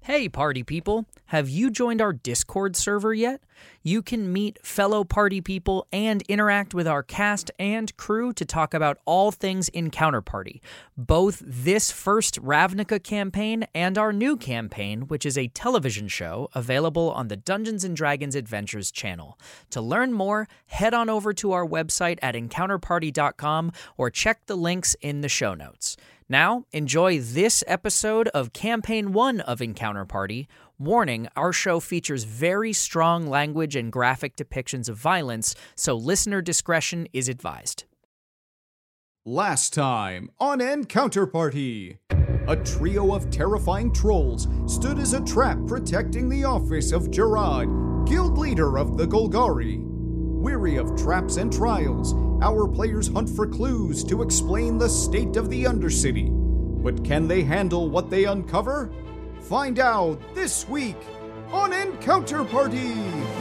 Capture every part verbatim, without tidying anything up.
Hey party people, have you joined our Discord server yet? You can meet fellow party people and interact with our cast and crew to talk about all things Encounter Party, both this first Ravnica campaign and our new campaign, which is a television show available on the Dungeons and Dragons Adventures channel. To learn more, head on over to our website at encounter party dot com or check the links in the show notes. Now, enjoy this episode of Campaign one of Encounter Party. Warning, our show features very strong language and graphic depictions of violence, so listener discretion is advised. Last time on Encounter Party, a trio of terrifying trolls stood as a trap protecting the office of Gerard, guild leader of the Golgari. Weary of traps and trials, our players hunt for clues to explain the state of the Undercity. But can they handle what they uncover? Find out this week on Encounter Party!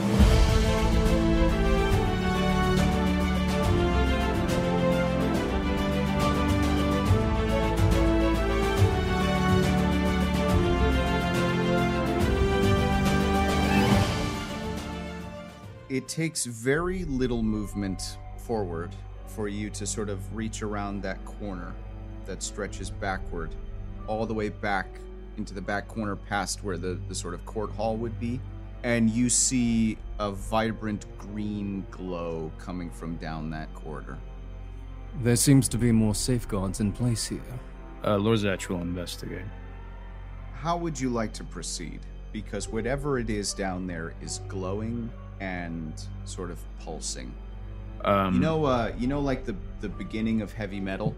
It takes very little movement forward for you to sort of reach around that corner that stretches backward, all the way back into the back corner past where the, the sort of court hall would be. And you see a vibrant green glow coming from down that corridor. There seems to be more safeguards in place here. Uh, Lorzach will investigate. How would you like to proceed? Because whatever it is down there is glowing and sort of pulsing. Um, you know, uh, you know, like the the beginning of heavy metal.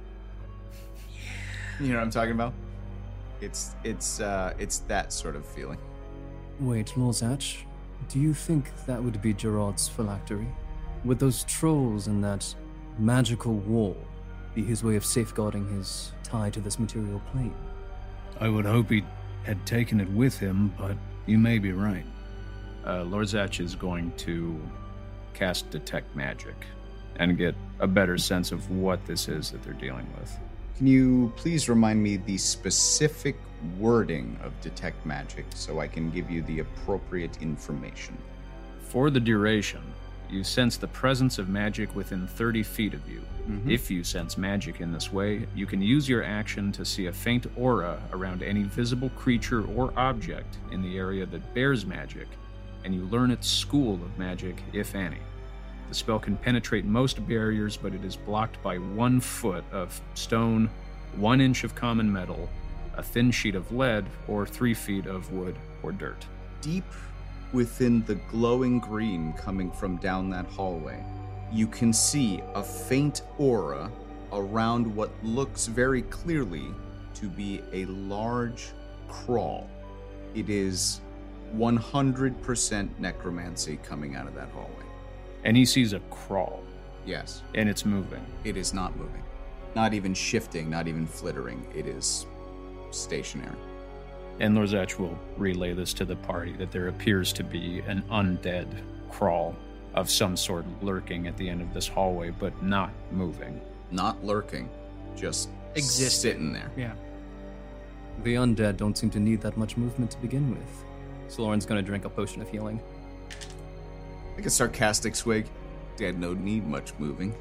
You know what I'm talking about? It's it's uh, it's that sort of feeling. Wait, Lorzach, do you think that would be Gerard's phylactery? Would those trolls and that magical wall be his way of safeguarding his tie to this material plane? I would hope he had taken it with him, but you may be right. Uh, Lorzach is going to cast Detect Magic and get a better sense of what this is that they're dealing with. Can you please remind me the specific wording of Detect Magic so I can give you the appropriate information? For the duration, you sense the presence of magic within thirty feet of you. Mm-hmm. If you sense magic in this way, you can use your action to see a faint aura around any visible creature or object in the area that bears magic, and you learn its school of magic, if any. The spell can penetrate most barriers, but it is blocked by one foot of stone, one inch of common metal, a thin sheet of lead, or three feet of wood or dirt. Deep within the glowing green coming from down that hallway, you can see a faint aura around what looks very clearly to be a large crawl. It is one hundred percent necromancy coming out of that hallway. And he sees a crawl. Yes. And it's moving. It is not moving. Not even shifting, not even flittering. It is stationary. And Lorzach will relay this to the party, that there appears to be an undead crawl of some sort lurking at the end of this hallway, but not moving. Not lurking, just Existing. sitting there. Yeah. The undead don't seem to need that much movement to begin with. So Lauren's gonna drink a potion of healing. Like a sarcastic swig. Dead no need much moving.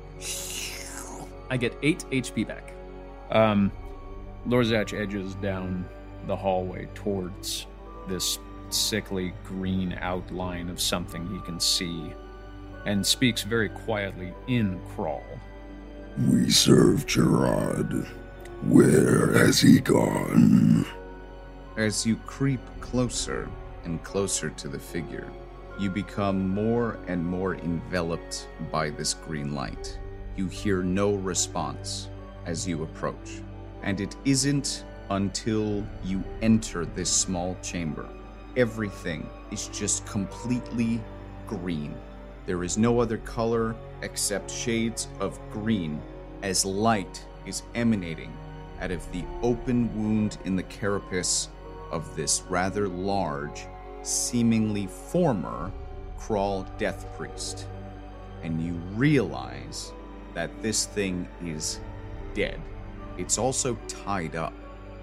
I get eight H P back. Um, Lorzach edges down the hallway towards this sickly green outline of something he can see, and speaks very quietly in Crawl. We serve Gerard. Where has he gone? As you creep closer and closer to the figure, you become more and more enveloped by this green light. You hear no response as you approach, and it isn't until you enter this small chamber. Everything is just completely green. There is no other color except shades of green as light is emanating out of the open wound in the carapace of this rather large, seemingly former Crawl Death Priest. And you realize that this thing is dead. It's also tied up,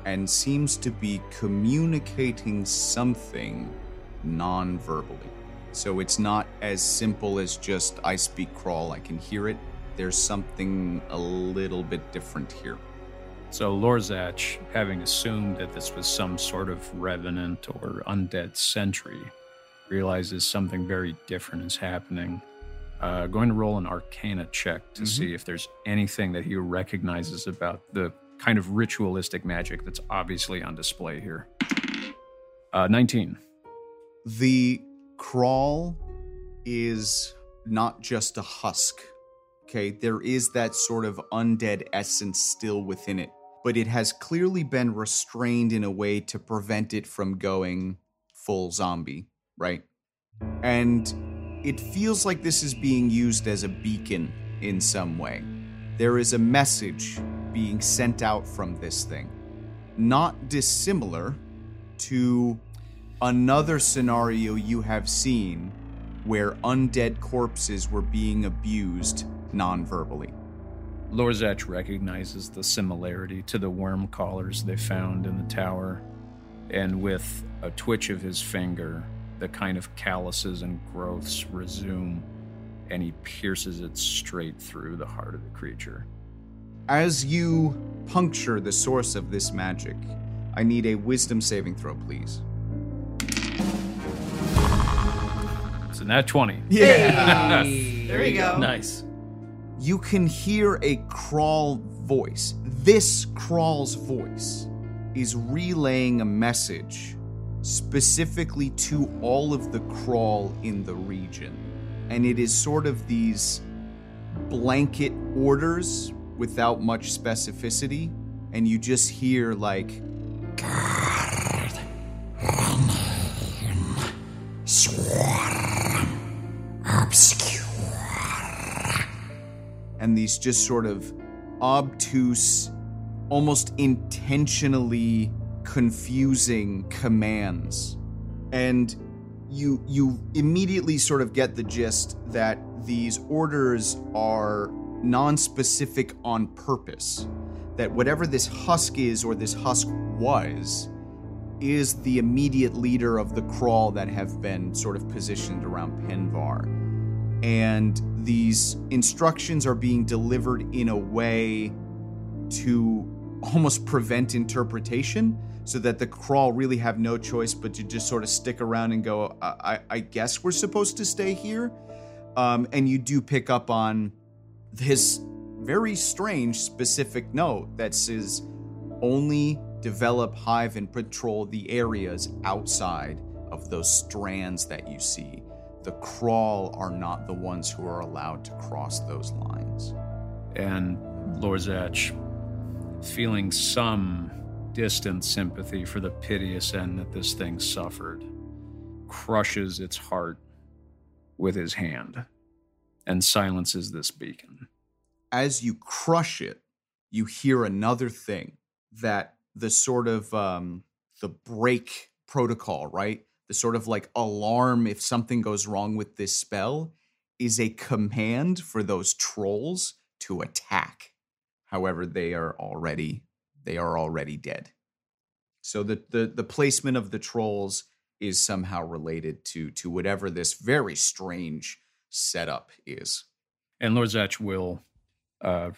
and seems to be communicating something non-verbally. So it's not as simple as just, I speak crawl, I can hear it. There's something a little bit different here. So Lorzach, having assumed that this was some sort of revenant or undead sentry, realizes something very different is happening. Uh, going to roll an Arcana check to mm-hmm. see if there's anything that he recognizes about the kind of ritualistic magic that's obviously on display here. Uh, nineteen. The crawl is not just a husk, okay? There is that sort of undead essence still within it, but it has clearly been restrained in a way to prevent it from going full zombie, right? And it feels like this is being used as a beacon in some way. There is a message being sent out from this thing, not dissimilar to another scenario you have seen where undead corpses were being abused non-verbally. Lorzach recognizes the similarity to the worm collars they found in the tower, and with a twitch of his finger, the kind of calluses and growths resume, and he pierces it straight through the heart of the creature. As you puncture the source of this magic, I need a wisdom saving throw, please. It's a nat twenty. Yeah! Hey, there you go. Nice. You can hear a crawl voice. This crawl's voice is relaying a message specifically to all of the crawl in the region. And it is sort of these blanket orders without much specificity. And you just hear like, Guard, remain, swarm, obscure. And these just sort of obtuse, almost intentionally confusing commands. And you you immediately sort of get the gist that these orders are non-specific on purpose. That whatever this husk is, or this husk was, is the immediate leader of the crawl that have been sort of positioned around Penvar. And these instructions are being delivered in a way to almost prevent interpretation, so that the crawl really have no choice but to just sort of stick around and go, I, I, I guess we're supposed to stay here. Um, and you do pick up on this very strange specific note that says, only develop, hive, and patrol the areas outside of those strands that you see. The crawl are not the ones who are allowed to cross those lines. And Lorzach, feeling some distant sympathy for the piteous end that this thing suffered, crushes its heart with his hand and silences this beacon. As you crush it, you hear another thing, that the sort of um, the break protocol, right? The sort of like alarm if something goes wrong with this spell is a command for those trolls to attack. However, they are already they are already dead. So the the, the placement of the trolls is somehow related to to whatever this very strange setup is. And Lorzach will uh,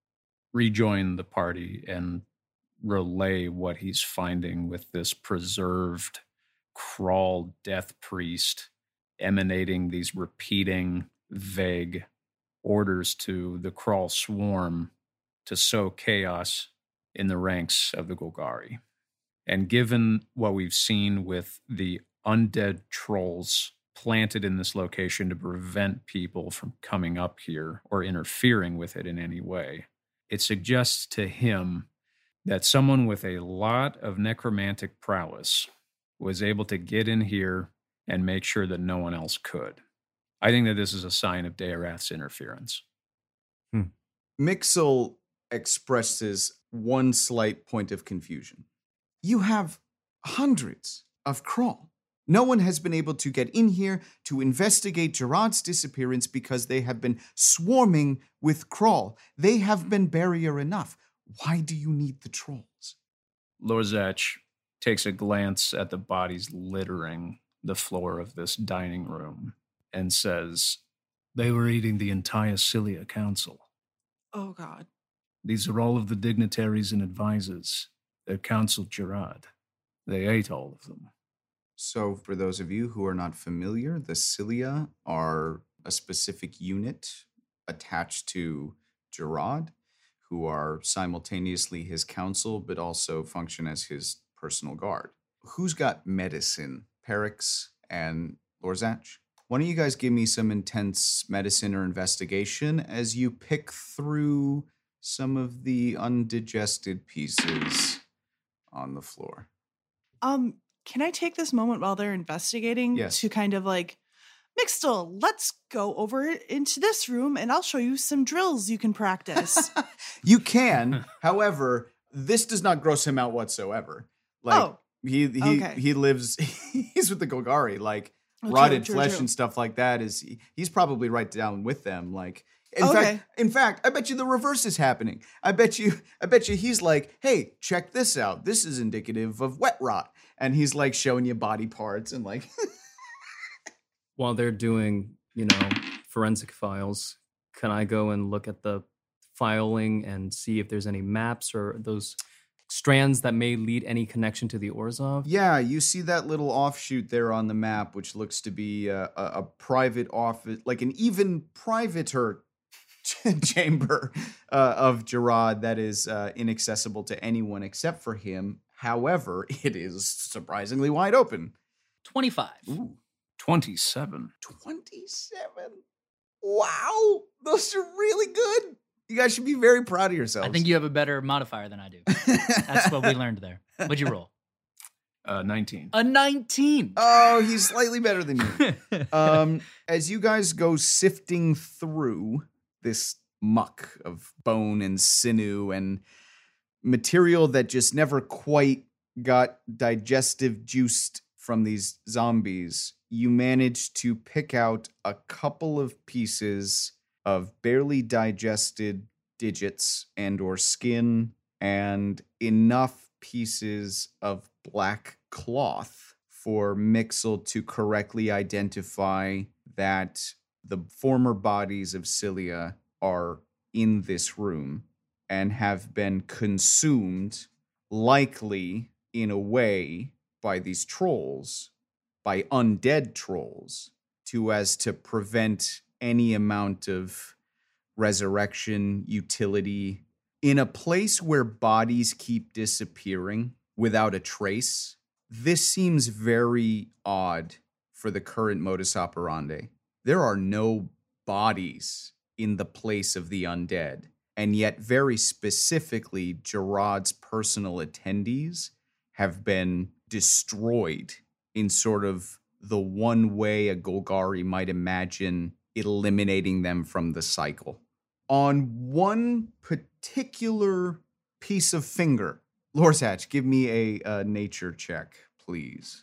rejoin the party and relay what he's finding with this preserved crawl death priest emanating these repeating vague orders to the crawl swarm to sow chaos in the ranks of the Golgari. And given what we've seen with the undead trolls planted in this location to prevent people from coming up here or interfering with it in any way, it suggests to him that someone with a lot of necromantic prowess was able to get in here and make sure that no one else could. I think that this is a sign of Deirath's interference. Hmm. Mixel expresses one slight point of confusion. You have hundreds of crawl. No one has been able to get in here to investigate Gerard's disappearance because they have been swarming with crawl. They have been barrier enough. Why do you need the trolls? Lorzach takes a glance at the bodies littering the floor of this dining room and says, they were eating the entire Cilia Council. Oh, God. These are all of the dignitaries and advisors. They're Council Gerard. They ate all of them. So, for those of you who are not familiar, the Cilia are a specific unit attached to Gerard, who are simultaneously his council, but also function as his personal guard. Who's got medicine? Perix and Lorzach? Why don't you guys give me some intense medicine or investigation as you pick through some of the undigested pieces on the floor? Um, can I take this moment while they're investigating Yes. to kind of like, Mixtel, let's go over into this room and I'll show you some drills you can practice. You can. However, this does not gross him out whatsoever. Like Oh, he he okay. he lives he's with the Golgari. Like Oh, true, rotted true, flesh true. and stuff like that is he's probably right down with them. Like in Okay. fact, in fact, I bet you the reverse is happening. I bet you I bet you he's like, "Hey, check this out. This is indicative of wet rot." And he's like showing you body parts and like While they're doing, you know, forensic files, can I go and look at the filing and see if there's any maps or those strands that may lead any connection to the Orzhov? Yeah, you see that little offshoot there on the map, which looks to be a, a, a private office, like an even privater chamber uh, of Gerard that is uh, inaccessible to anyone except for him. However, it is surprisingly wide open. twenty-five. Ooh, twenty-seven. twenty-seven. Wow, those are really good. You guys should be very proud of yourselves. I think you have a better modifier than I do. That's what we learned there. What'd you roll? Uh, nineteen. A nineteen. Oh, he's slightly better than you. um, as you guys go sifting through this muck of bone and sinew and material that just never quite got digestive juiced from these zombies, you manage to pick out a couple of pieces of barely digested digits and or skin and enough pieces of black cloth for Mixel to correctly identify that the former bodies of Cilia are in this room and have been consumed, likely in a way, by these trolls, by undead trolls, to as to prevent any amount of resurrection utility in a place where bodies keep disappearing without a trace. This seems very odd for the current modus operandi. There are no bodies in the place of the undead, and yet very specifically, Gerard's personal attendees have been destroyed in sort of the one way a Golgari might imagine eliminating them from the cycle. On one particular piece of finger, Lorzach, give me a, a nature check, please.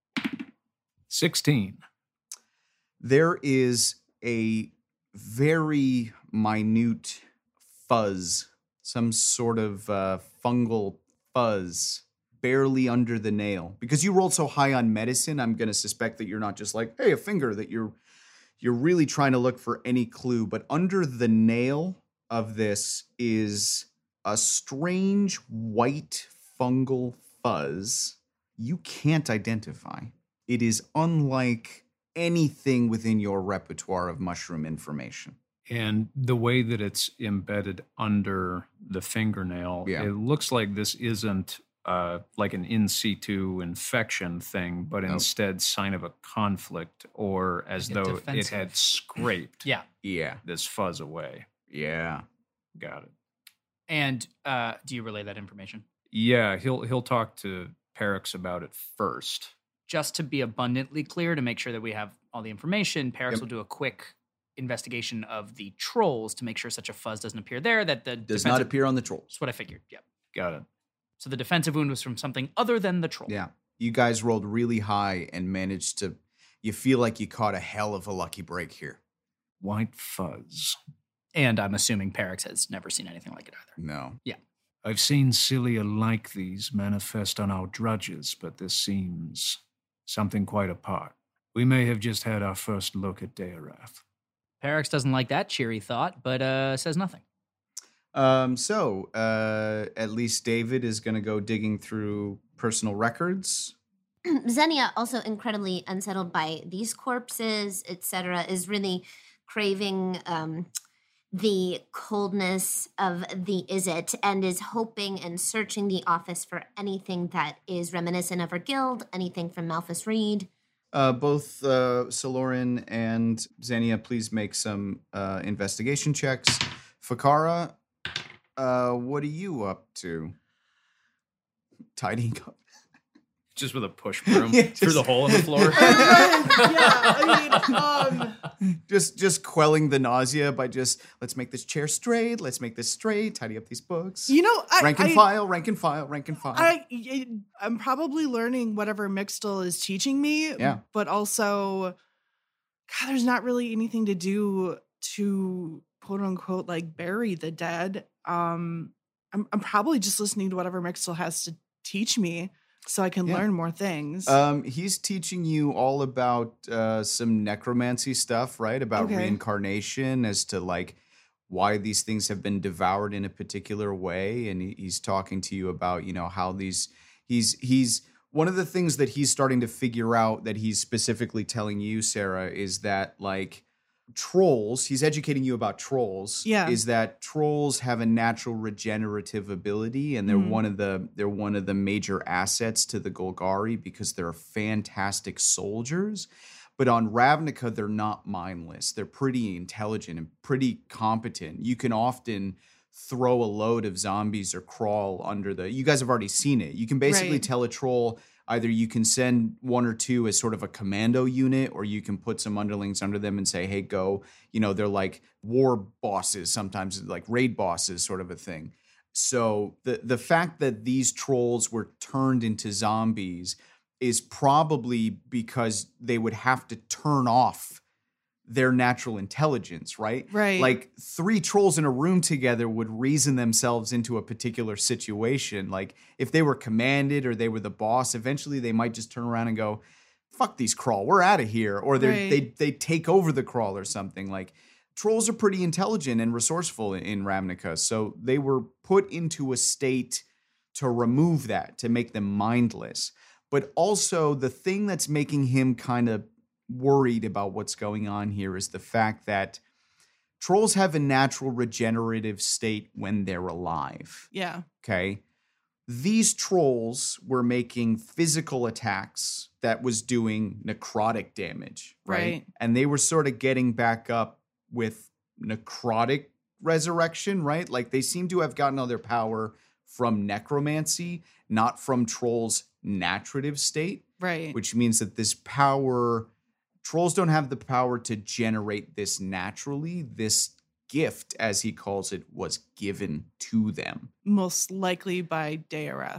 sixteen. There is a very minute fuzz, some sort of uh, fungal fuzz, barely under the nail. Because you rolled so high on medicine, I'm going to suspect that you're not just like, hey, a finger, that you're you're really trying to look for any clue. But under the nail of this is a strange white fungal fuzz you can't identify. It is unlike anything within your repertoire of mushroom information. And the way that it's embedded under the fingernail, Yeah. it looks like this isn't uh, like an in situ infection thing, but Nope. instead sign of a conflict, or as Like a though it defensive. had scraped Yeah. Yeah, this fuzz away. yeah. Got it. And uh, do you relay that information? Yeah, he'll he'll talk to Perix about it first. Just to be abundantly clear, to make sure that we have all the information, Perix Yep. will do a quick investigation of the trolls to make sure such a fuzz doesn't appear there. That the Does defensive- not appear on the trolls. That's what I figured. Yep. Got it. So the defensive wound was from something other than the troll. Yeah. You guys rolled really high and managed to, you feel like you caught a hell of a lucky break here. White fuzz. And I'm assuming Perix has never seen anything like it either. No. Yeah. I've seen cilia like these manifest on our drudges, but this seems something quite apart. We may have just had our first look at Dairath. Perix doesn't like that cheery thought, but uh, says nothing. Um, so, uh, at least David is going to go digging through personal records. Xenia, also incredibly unsettled by these corpses, et cetera, is really craving um, the coldness of the Izzet and is hoping and searching the office for anything that is reminiscent of her guild, anything from Malthus Reed. Uh, both uh, Saloran and Xenia, please make some uh, investigation checks. Fakara, uh, what are you up to? Tidying up. Just with a push broom Yeah, through just- the hole in the floor. yeah, I mean, um, Just just quelling the nausea by just, let's make this chair straight, let's make this straight, tidy up these books. you know, I, rank and I, file, rank and file, rank and file. I, I, I'm probably learning whatever Mixtel is teaching me. Yeah. But also, God, there's not really anything to do to quote unquote like bury the dead. Um, I'm, I'm probably just listening to whatever Mixtel has to teach me so I can Yeah. learn more things. Um, he's teaching you all about uh, some necromancy stuff, right? About Okay. reincarnation, as to like why these things have been devoured in a particular way, and he, he's talking to you about, you know, how these. He's he's one of the things that he's starting to figure out, that he's specifically telling you, Sarah, is that like trolls. He's educating you about trolls. Yeah. Is that trolls have a natural regenerative ability, and they're Mhm. one of the they're one of the major assets to the Golgari because they're fantastic soldiers. But on Ravnica, they're not mindless. They're pretty intelligent and pretty competent. You can often throw a load of zombies or crawl under the. You guys have already seen it. You can basically Right. tell a troll. Either you can send one or two as sort of a commando unit, or you can put some underlings under them and say, hey, go. You know, they're like war bosses, sometimes like raid bosses, sort of a thing. So the, the fact that these trolls were turned into zombies is probably because they would have to turn off their natural intelligence, right? Right. Like three trolls in a room together would reason themselves into a particular situation. Like if they were commanded or they were the boss, eventually they might just turn around and go, fuck these crawl, we're out of here. Or they Right. they they take over the crawl or something. Like trolls are pretty intelligent and resourceful in, in Ravnica. So they were put into a state to remove that, to make them mindless. But also the thing that's making him kind of worried about what's going on here is the fact that trolls have a natural regenerative state when they're alive. yeah. Okay. These trolls were making physical attacks that was doing necrotic damage, right? Right. And they were sort of getting back up with necrotic resurrection, right? Like they seem to have gotten all their power from necromancy, not from trolls' naturative state, Right. which means that this power, trolls don't have the power to generate this naturally. This gift, as he calls it, was given to them. Most likely by Dairath.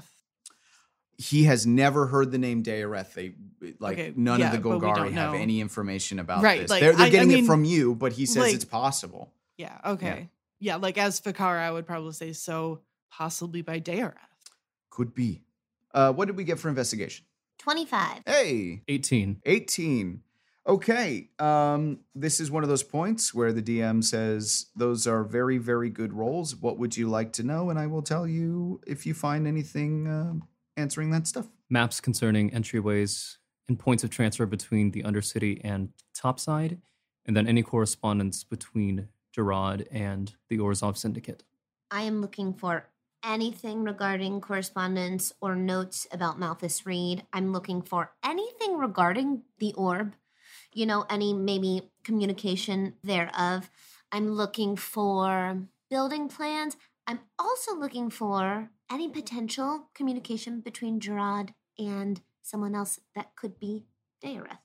He has never heard the name Dairath. They like Okay, none yeah, of the but we Golgari don't have know. any information about Right, this. like, they're they're I- I getting mean, it from you, but he says like- it's possible. Yeah. Okay. Yeah. Like as Fakara, I would probably say so, possibly by Dairath. Could be. Uh, what did we get for investigation? twenty-five. Hey, eighteen. eighteen. Okay. Um, this is one of those points where the D M says, those are very, very good rolls. What would you like to know? And I will tell you if you find anything uh, answering that stuff. Maps concerning entryways and points of transfer between the Undercity and Topside, and then any correspondence between Gerard and the Orzhov Syndicate. I am looking for anything regarding correspondence or notes about Malthus Reed. I'm looking for anything regarding the orb, you know, any maybe communication thereof. I'm looking for building plans. I'm also looking for any potential communication between Gerard and someone else that could be Dairath.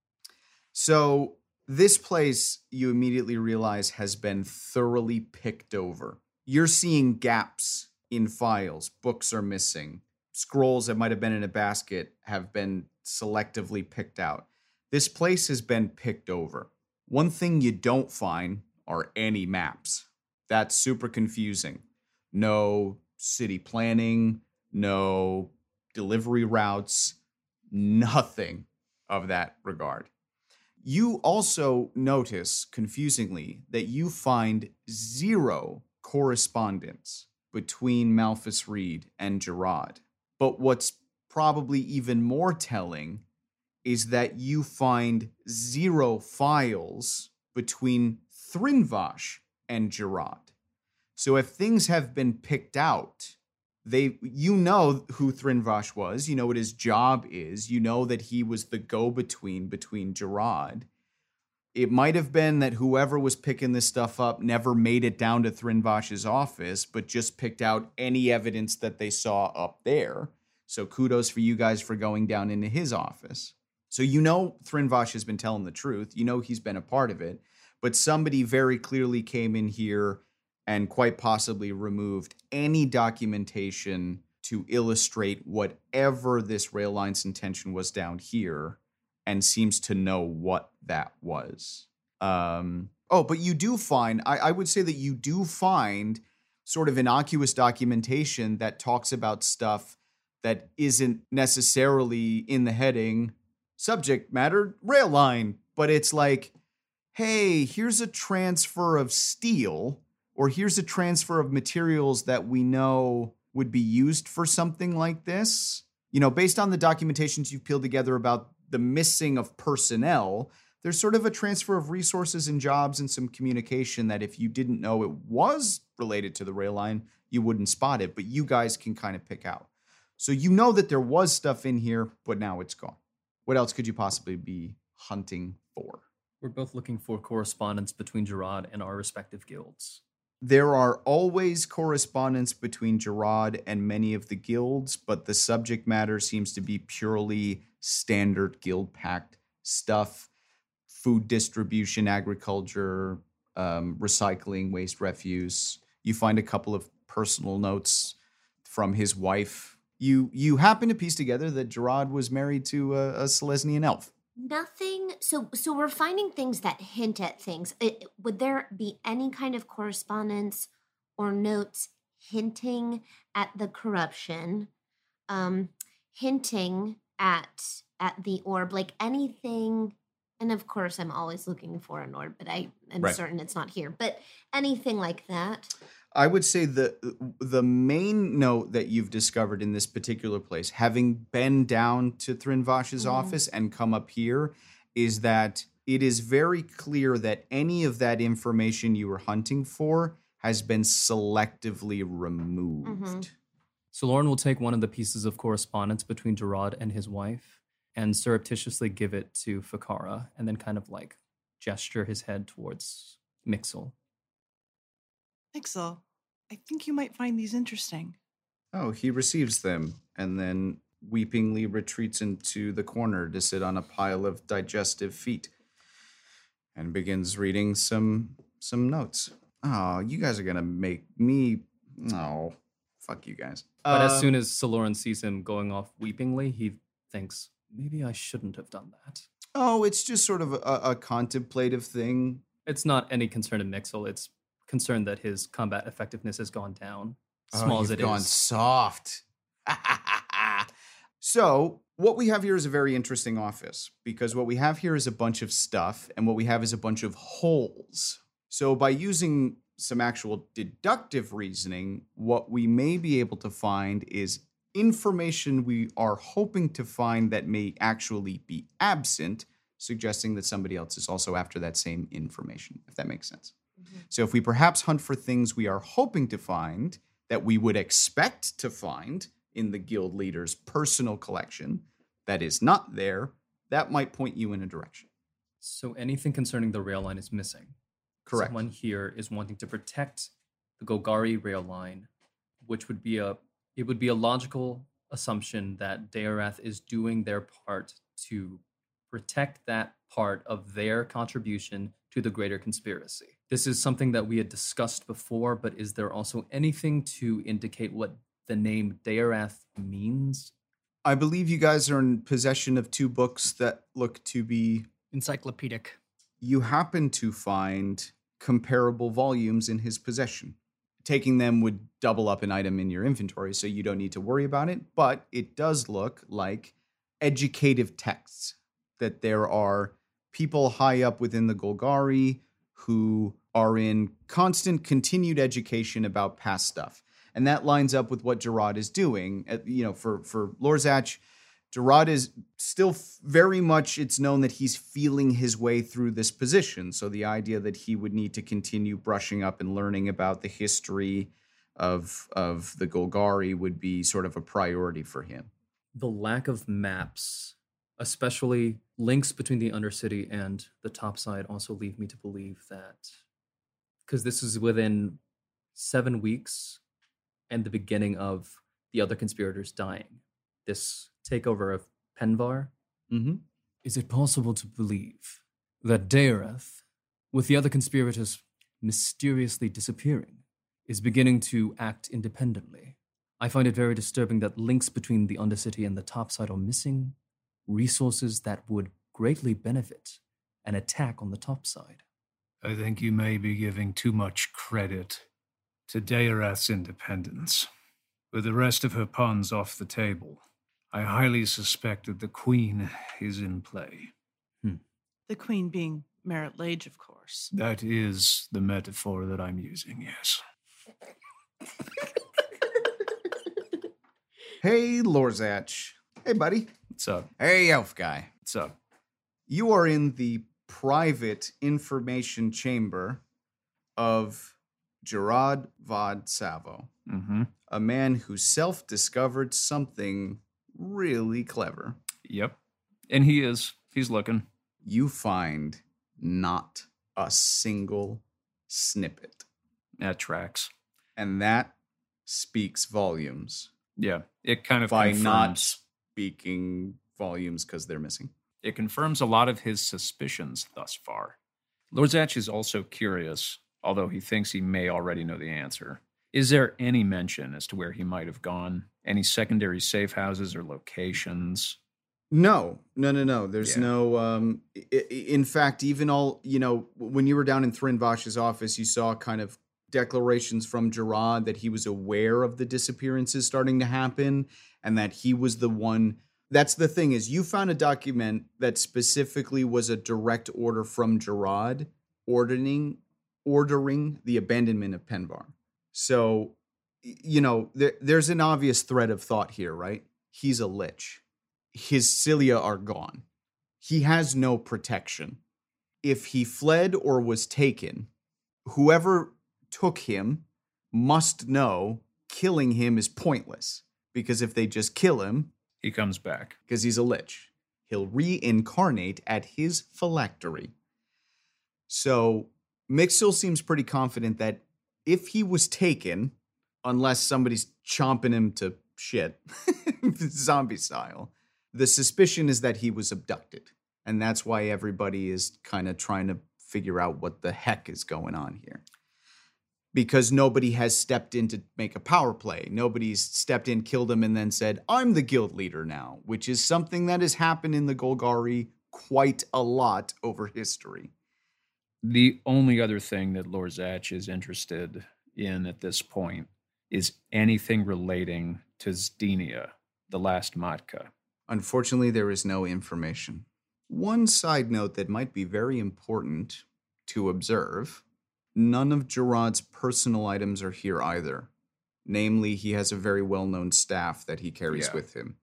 So this place, you immediately realize, has been thoroughly picked over. You're seeing gaps in files. Books are missing. Scrolls that might have been in a basket have been selectively picked out. This place has been picked over. One thing you don't find are any maps. That's super confusing. No city planning, no delivery routes, nothing of that regard. You also notice, confusingly, that you find zero correspondence between Malphas Reed and Gerard. But what's probably even more telling is that you find zero files between Thrinvash and Gerard. So if things have been picked out, they you know who Thrinvash was, you know what his job is, you know that he was the go-between between Gerard. It might have been that whoever was picking this stuff up never made it down to Thrinvash's office, but just picked out any evidence that they saw up there. So kudos for you guys for going down into his office. So you know Thrinvash has been telling the truth. You know he's been a part of it. But somebody very clearly came in here and quite possibly removed any documentation to illustrate whatever this rail line's intention was down here, and seems to know what that was. Um, oh, but you do find, I, I would say that you do find sort of innocuous documentation that talks about stuff that isn't necessarily in the heading subject matter rail line, but it's like, hey, here's a transfer of steel, or here's a transfer of materials that we know would be used for something like this. You know, based on the documentations you've peeled together about the missing of personnel, there's sort of a transfer of resources and jobs and some communication that if you didn't know it was related to the rail line, you wouldn't spot it, but you guys can kind of pick out. So you know that there was stuff in here, but now it's gone. What else could you possibly be hunting for? We're both looking for correspondence between Gerard and our respective guilds. There are always correspondence between Gerard and many of the guilds, but the subject matter seems to be purely standard guild-packed stuff. Food distribution, agriculture, um, recycling, waste refuse. You find a couple of personal notes from his wife. You you happen to piece together that Gerard was married to a, a Selesnian elf. Nothing. So, so we're finding things that hint at things. It, would there be any kind of correspondence or notes hinting at the corruption, um, hinting at at the orb, like anything? And of course, I'm always looking for an orb, but I am Right. certain it's not here. But anything like that? I would say the the main note that you've discovered in this particular place, having been down to Thrinvash's Mhm. office and come up here, is that it is very clear that any of that information you were hunting for has been selectively removed. Mhm. So Lauren will take one of the pieces of correspondence between Gerard and his wife and surreptitiously give it to Fakara and then kind of like gesture his head towards Mixel. Mixel, I think you might find these interesting. Oh, he receives them and then weepingly retreats into the corner to sit on a pile of digestive feet and begins reading some some notes. Oh, you guys are gonna make me. Oh, fuck you guys. But Uh, as soon as Saloran sees him going off weepingly, he thinks, maybe I shouldn't have done that. Oh, it's just sort of a, a contemplative thing. It's not any concern of Mixel. It's concern that his combat effectiveness has gone down, Oh, small as you've it gone is. soft. So, what we have here is a very interesting office because what we have here is a bunch of stuff and what we have is a bunch of holes. So, by using some actual deductive reasoning, what we may be able to find is information we are hoping to find that may actually be absent, suggesting that somebody else is also after that same information, if that makes sense. So if we perhaps hunt for things we are hoping to find that we would expect to find in the guild leader's personal collection that is not there, that might point you in a direction. So anything concerning the rail line is missing. Correct. Someone here is wanting to protect the Golgari rail line, which would be a it would be a logical assumption that Dairath is doing their part to protect that part of their contribution to the greater conspiracy. This is something that we had discussed before, but is there also anything to indicate what the name Dairath means? I believe you guys are in possession of two books that look to be... Encyclopedic. You happen to find comparable volumes in his possession. taking them would double up an item in your inventory, so you don't need to worry about it. But it does look like educative texts, that there are people high up within the Golgari who are in constant continued education about past stuff. And that lines up with what Gerard is doing. Uh, you know, for, for Lorzach, Gerard is still f- very much, it's known that he's feeling his way through this position. So the idea that he would need to continue brushing up and learning about the history of, of the Golgari would be sort of a priority for him. The lack of maps, especially links between the Undercity and the Topside, also lead me to believe that, because this is within seven weeks and the beginning of the other conspirators dying, this takeover of Penvar. Mm-hmm. Is it possible to believe that Daereth, with the other conspirators mysteriously disappearing, is beginning to act independently? I find it very disturbing that links between the Undercity and the Topside are missing, resources that would greatly benefit an attack on the Topside. I think you may be giving too much credit to Daereth's independence. With the rest of her pawns off the table, I highly suspect that the Queen is in play. Hmm. The Queen being Merit Lage, of course. That is the metaphor that I'm using, yes. Hey, Lorzach. Hey, buddy. What's up? Hey, elf guy. What's up? You are in the private information chamber of Gerard Vod Savo, Mm-hmm. a man who self-discovered something really clever. Yep. And he is. He's looking. You find not a single snippet. That tracks. And that speaks volumes. Yeah. It kind of By confirms, not speaking volumes because they're missing. It confirms a lot of his suspicions thus far. Lorzach is also curious, although he thinks he may already know the answer. Is there any mention as to where he might have gone? Any secondary safe houses or locations? No, no, no, no. There's Yeah. no, um, I- I- in fact, even all, you know, when you were down in Thrin Vosh's office, you saw kind of declarations from Gerard that he was aware of the disappearances starting to happen and that he was the one. That's the thing is you found a document that specifically was a direct order from Gerard ordering, ordering the abandonment of Penvar. So, y- you know, there, there's an obvious thread of thought here, right? He's a lich. His cilia are gone. He has no protection. If he fled or was taken, whoever took him must know killing him is pointless. Because if they just kill him, He comes back. because he's a lich, he'll reincarnate at his phylactery. So Mixil seems pretty confident that if he was taken, unless somebody's chomping him to shit, zombie style, the suspicion is that he was abducted. And that's why everybody is kind of trying to figure out what the heck is going on here. Because nobody has stepped in to make a power play. Nobody's stepped in, killed him, and then said, I'm the guild leader now, which is something that has happened in the Golgari quite a lot over history. The only other thing that Lorzach is interested in at this point is anything relating to Zdenia, the last Matka. Unfortunately, there is no information. One side note that might be very important to observe, none of Gerard's personal items are here either. Namely, he has a very well-known staff that he carries Yeah. with him.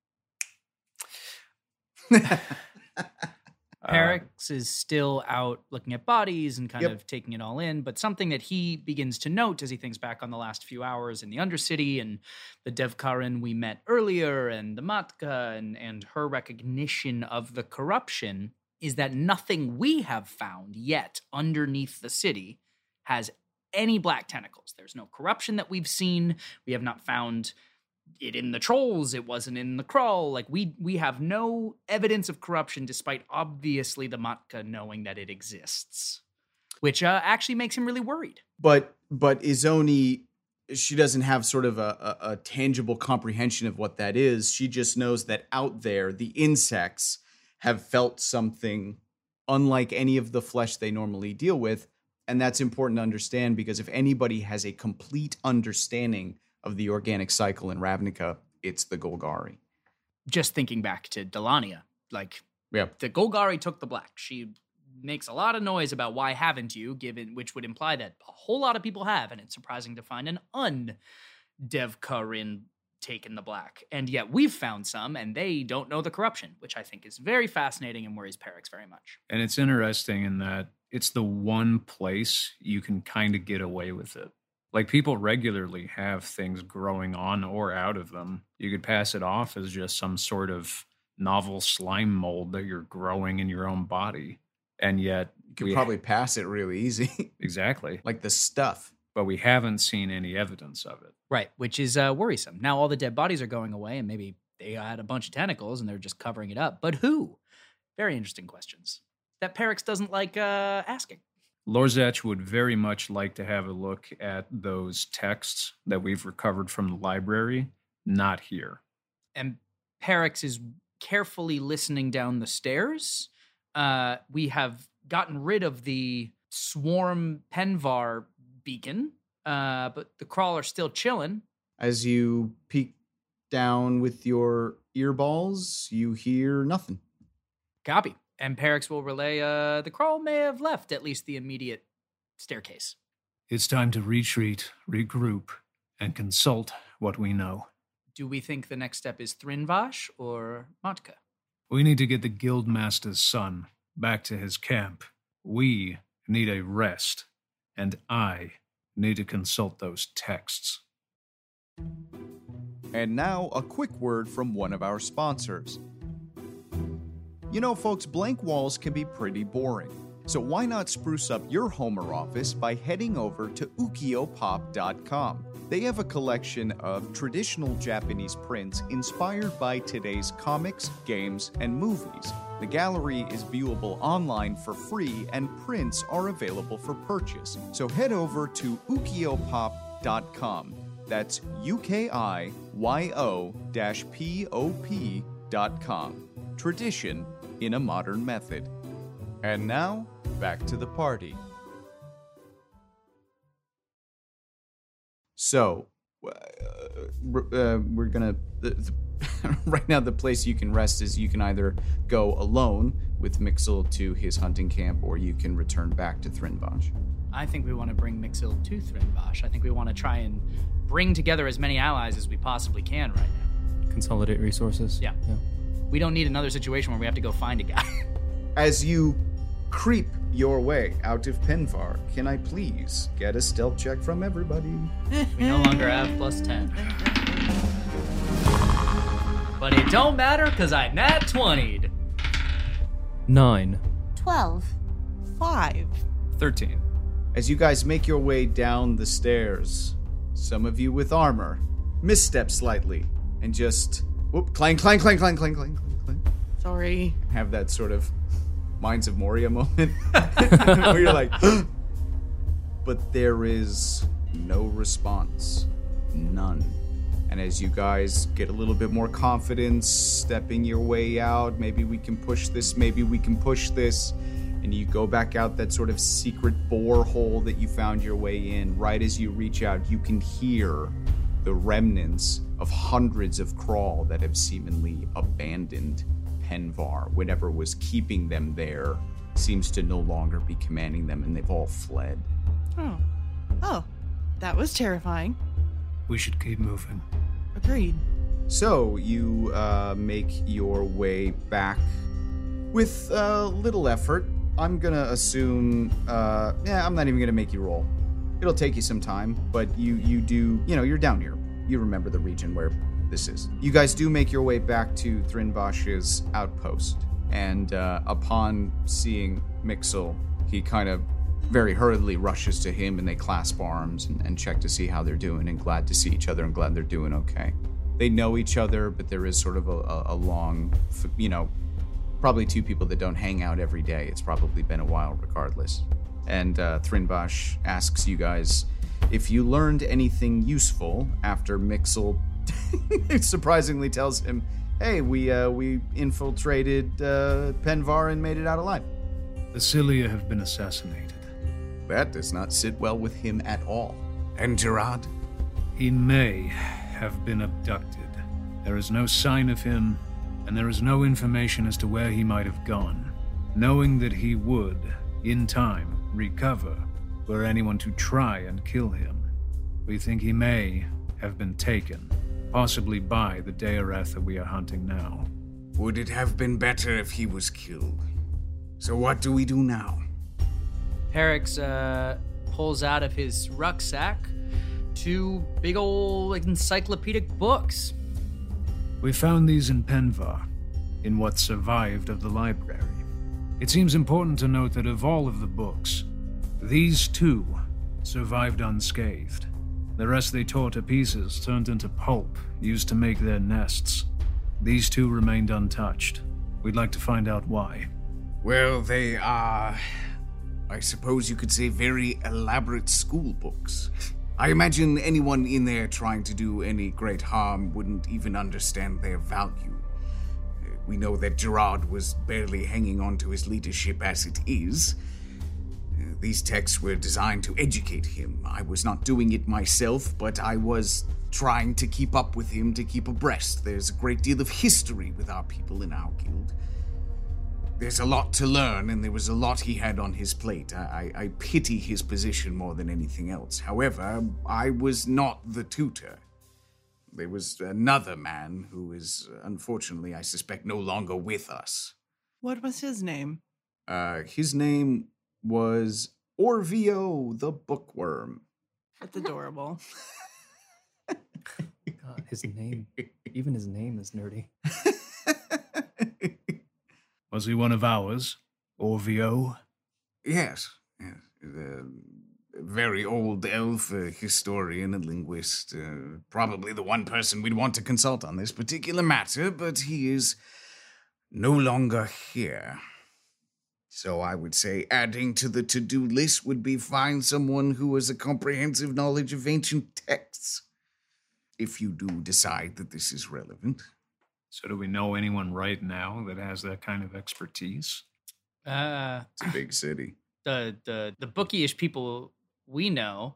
Perix is still out looking at bodies and kind Yep. of taking it all in, but something that he begins to note as he thinks back on the last few hours in the Undercity and the Devkarin we met earlier and the Matka and, and her recognition of the corruption is that nothing we have found yet underneath the city has any black tentacles. There's no corruption that we've seen. We have not found it in the trolls. It wasn't in the crawl. Like we we have no evidence of corruption, despite obviously the Matka knowing that it exists, which uh, actually makes him really worried. But but Izoni, she doesn't have sort of a, a, a tangible comprehension of what that is. She just knows that out there, the insects have felt something unlike any of the flesh they normally deal with, And that's important to understand because if anybody has a complete understanding of the organic cycle in Ravnica, it's the Golgari. Just thinking back to Delania, like yeah. the Golgari took the black. She makes a lot of noise about why haven't you, given which would imply that a whole lot of people have, and it's surprising to find an un-Devkarin taken the black. And yet we've found some, and they don't know the corruption, which I think is very fascinating and worries Perix very much. And it's interesting in that it's the one place you can kind of get away with it. Like, people regularly have things growing on or out of them. You could pass it off as just some sort of novel slime mold that you're growing in your own body. And yet... You could probably ha- pass it really easy. Exactly. Like the stuff. But we haven't seen any evidence of it. Right, which is uh, worrisome. Now all the dead bodies are going away, and maybe they had a bunch of tentacles and they're just covering it up. But who? Very interesting questions that Perix doesn't like uh, asking. Lorzach would very much like to have a look at those texts that we've recovered from the library, not here. And Perix is carefully listening down the stairs. Uh, we have gotten rid of the swarm Penvar beacon, uh, but the crawler's still chilling. As you peek down with your earballs, you hear nothing. Copy. And Perix will relay, uh, the crawl may have left at least the immediate staircase. It's time to retreat, regroup, and consult what we know. Do we think the next step is Thrinvash or Matka? We need to get the Guildmaster's son back to his camp. We need a rest, and I need to consult those texts. And now, a quick word from one of our sponsors. You know, folks, blank walls can be pretty boring. So why not spruce up your home or office by heading over to ukiyo pop dot com? They have a collection of traditional Japanese prints inspired by today's comics, games, and movies. The gallery is viewable online for free, and prints are available for purchase. So head over to ukiyo pop dot com. That's U K I Y O P O P dot com. Tradition in a modern method. And now, back to the party. So, uh, uh, we're gonna... The, the, right now, the place you can rest is you can either go alone with Mixel to his hunting camp, or you can return back to Thrinvash. I think we want to bring Mixil to Thrinvash. I think we want to try and bring together as many allies as we possibly can right now. Consolidate resources. Yeah. yeah. We don't need another situation where we have to go find a guy. As you creep your way out of Penvar, can I please get a stealth check from everybody? We no longer have plus ten. But it don't matter, because I nat twenty'd. Nine. Twelve. Five. Thirteen. As you guys make your way down the stairs, some of you with armor misstep slightly and just whoop, clang, clang, clang, clang, clang, clang, clang, clang. Sorry. Have that sort of Minds of Moria moment where you're like, but there is no response. None. And as you guys get a little bit more confidence, stepping your way out, maybe we can push this, maybe we can push this, and you go back out that sort of secret borehole that you found your way in. Right as you reach out, you can hear the remnants of hundreds of Crawl that have seemingly abandoned Penvar. Whatever was keeping them there seems to no longer be commanding them, and they've all fled. Oh. Oh. That was terrifying. We should keep moving. Agreed. So you uh, make your way back with uh, little effort. I'm gonna assume, uh, yeah, I'm not even gonna make you roll. It'll take you some time, but you you do, you know, you're down here. You remember the region where this is. You guys do make your way back to Thrinvash's outpost, and uh, upon seeing Mixel, he kind of very hurriedly rushes to him, and they clasp arms and, and check to see how they're doing, and glad to see each other and glad they're doing okay. They know each other, but there is sort of a, a, a long, you know, probably two people that don't hang out every day. It's probably been a while regardless. And uh, Thrinvash asks you guys if you learned anything useful after Mixel surprisingly tells him, hey, we uh, we infiltrated uh, Penvar and made it out alive. The Cilia have been assassinated. That does not sit well with him at all. And Gerard? He may have been abducted. There is no sign of him, and there is no information as to where he might have gone. Knowing that he would, in time, recover, were anyone to try and kill him, we think he may have been taken, possibly by the Daerath that we are hunting now. Would it have been better if he was killed? So what do we do now? Perix uh, pulls out of his rucksack two big old encyclopedic books. We found these in Penvar, in what survived of the library. It seems important to note that of all of the books, these two survived unscathed. The rest they tore to pieces, turned into pulp, used to make their nests. These two remained untouched. We'd like to find out why. Well, they are, I suppose you could say, very elaborate school books. I imagine anyone in there trying to do any great harm wouldn't even understand their value. We know that Gerard was barely hanging on to his leadership as it is. These texts were designed to educate him. I was not doing it myself, but I was trying to keep up with him, to keep abreast. There's a great deal of history with our people in our guild. There's a lot to learn, and there was a lot he had on his plate. I, I, I pity his position more than anything else. However, I was not the tutor. There was another man who is, unfortunately, I suspect, no longer with us. What was his name? Uh, his name was Orvio the Bookworm. That's adorable. God, his name, even his name is nerdy. Was he one of ours? Orvio? Yes. yes. A very old elf, a historian, a linguist. Uh, probably the one person we'd want to consult on this particular matter, but he is no longer here. So I would say adding to the to-do list would be find someone who has a comprehensive knowledge of ancient texts. If you do decide that this is relevant. So do we know anyone right now that has that kind of expertise? Uh, It's a big city. the the the bookie-ish people we know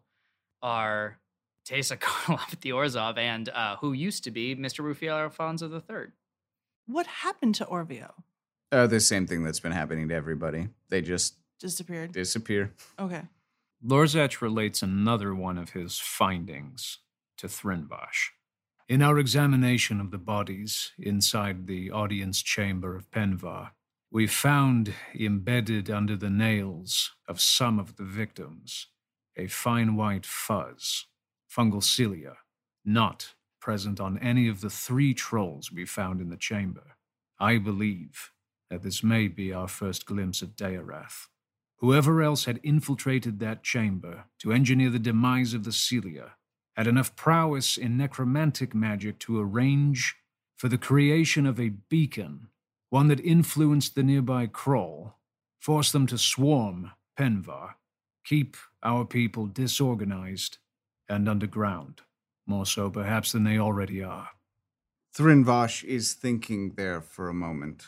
are Teysa Karloff and uh, who used to be Mister Rufiel Alfonso the Third. What happened to Orvio? Uh, the same thing that's been happening to everybody. They just Disappeared. disappear. Okay. Lorzach relates another one of his findings to Thrinvash. In our examination of the bodies inside the audience chamber of Penvar, we found embedded under the nails of some of the victims a fine white fuzz, fungal cilia, not present on any of the three trolls we found in the chamber. I believe that this may be our first glimpse of Daerath. Whoever else had infiltrated that chamber to engineer the demise of the cilia had enough prowess in necromantic magic to arrange for the creation of a beacon, one that influenced the nearby Kroll, forced them to swarm Penvar, keep our people disorganized and underground, more so perhaps than they already are. Thrinvash is thinking there for a moment.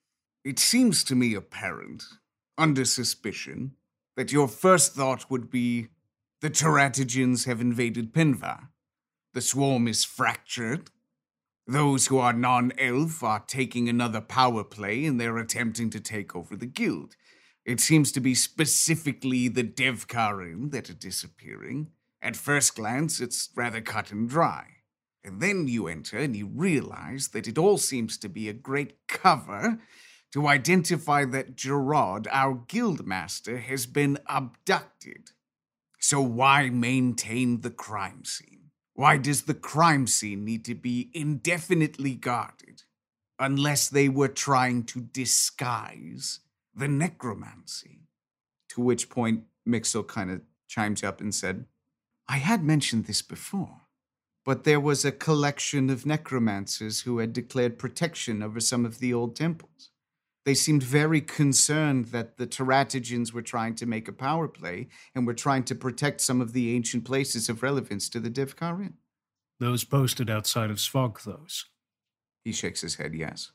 It seems to me apparent, under suspicion, that your first thought would be the teratogens have invaded Penvar. The swarm is fractured. Those who are non-elf are taking another power play and they're attempting to take over the guild. It seems to be specifically the Devkarin that are disappearing. At first glance, it's rather cut and dry. And then you enter and you realize that it all seems to be a great cover to identify that Gerard, our guildmaster, has been abducted. So why maintain the crime scene? Why does the crime scene need to be indefinitely guarded? Unless they were trying to disguise the necromancy. To which point Mixel kind of chimes up and said, I had mentioned this before, but there was a collection of necromancers who had declared protection over some of the old temples. They seemed very concerned that the teratogens were trying to make a power play and were trying to protect some of the ancient places of relevance to the Devkarin. Those posted outside of Svogthos. He shakes his head, yes.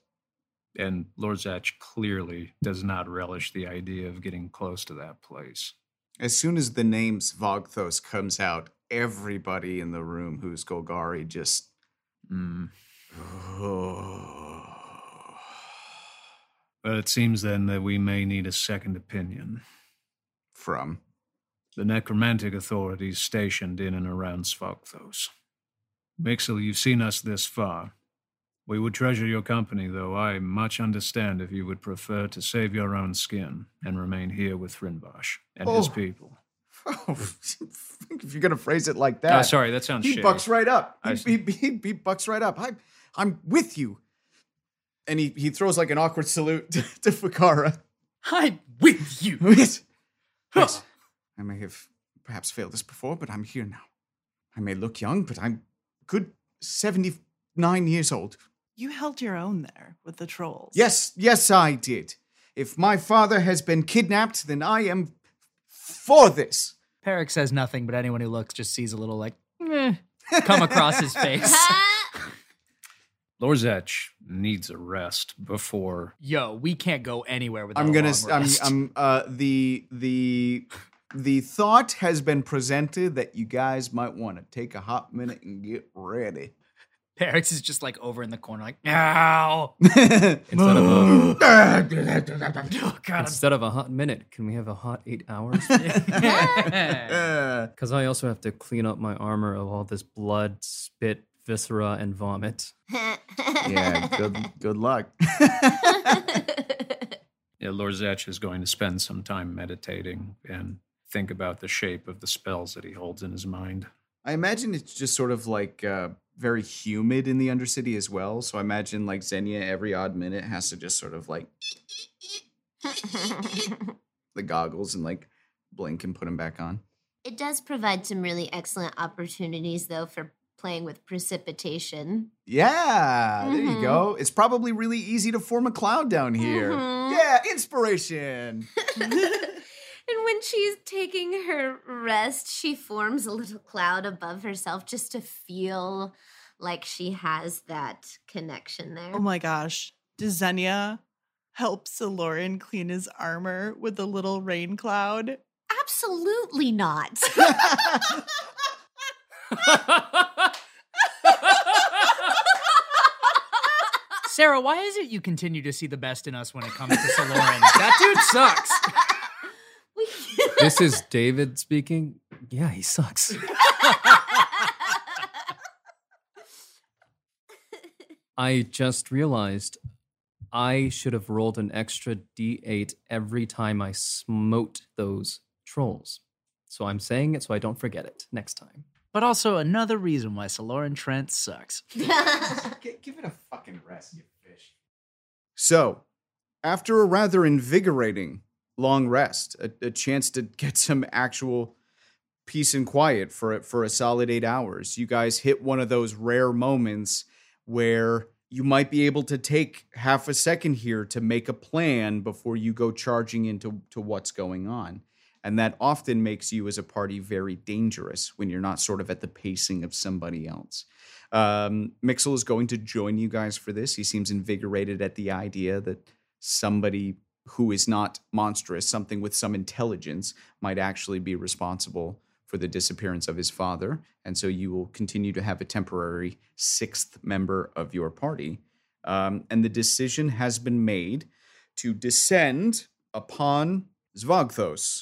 And Lorzach clearly does not relish the idea of getting close to that place. As soon as the name Svogthos comes out, everybody in the room who's Golgari just... Mm. Oh. But it seems then that we may need a second opinion. From? The necromantic authorities stationed in and around Svogthos. Mixel, you've seen us this far. We would treasure your company, though I much understand if you would prefer to save your own skin and remain here with Rinvash and oh. his people. Oh, if you're going to phrase it like that. Oh, sorry, that sounds He shady. bucks right up. He, I he, he, he bucks right up. I, I'm with you. And he, he throws like an awkward salute to, to Fakara. I'm with you. Yes. Yes. I may have perhaps failed this before, but I'm here now. I may look young, but I'm good seventy-nine years old. You held your own there with the trolls. Yes, yes, I did. If my father has been kidnapped, then I am for this. Perrick says nothing, but anyone who looks just sees a little like, eh, come across his face. Lorzech needs a rest before. Yo, we can't go anywhere without I'm gonna. a long I'm. rest. I'm. Uh. The. The. The thought has been presented that you guys might want to take a hot minute and get ready. Perix is just like over in the corner, like, ow. Instead of a, Oh, God, instead of a hot minute, can we have a hot eight hours? Uh, Because I also have to clean up my armor of all this blood, spit, viscera, and vomit. yeah. Good. Good luck. Yeah, Lorzech is going to spend some time meditating and think about the shape of the spells that he holds in his mind. I imagine it's just sort of like uh, very humid in the Undercity as well. So I imagine like Xenia every odd minute has to just sort of like the goggles and like blink and put them back on. It does provide some really excellent opportunities, though, for playing with precipitation. Yeah, there Mhm. you go. It's probably really easy to form a cloud down here. Mhm. Yeah, inspiration. And when she's taking her rest, she forms a little cloud above herself just to feel like she has that connection there. Oh my gosh. Does Xenia help Siloran clean his armor with a little rain cloud? Absolutely not. Sarah, why is it you continue to see the best in us when it comes to Siloran? That dude sucks. This is David speaking. Yeah, he sucks. I just realized I should have rolled an extra d eight every time I smote those trolls. So I'm saying it so I don't forget it next time. But also another reason why Siloran Trent sucks. Give it a fucking rest, you fish. So, after a rather invigorating long rest, a, a chance to get some actual peace and quiet for for a solid eight hours, you guys hit one of those rare moments where you might be able to take half a second here to make a plan before you go charging into to what's going on. And that often makes you as a party very dangerous when you're not sort of at the pacing of somebody else. Um, Mixel is going to join you guys for this. He seems invigorated at the idea that somebody who is not monstrous, something with some intelligence, might actually be responsible for the disappearance of his father. And so you will continue to have a temporary sixth member of your party. Um, and the decision has been made to descend upon Svogthos,